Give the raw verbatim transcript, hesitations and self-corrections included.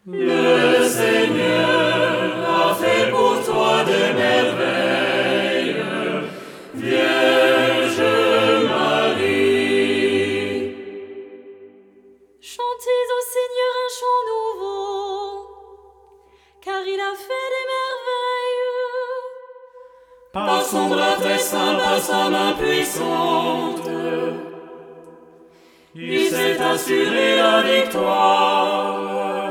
Le Seigneur a fait pour toi des merveilles, Vierge Marie. Chantez au Seigneur un chant nouveau, car il a fait des merveilles. Par son bras très saint, par sa main puissante, il s'est assuré la victoire.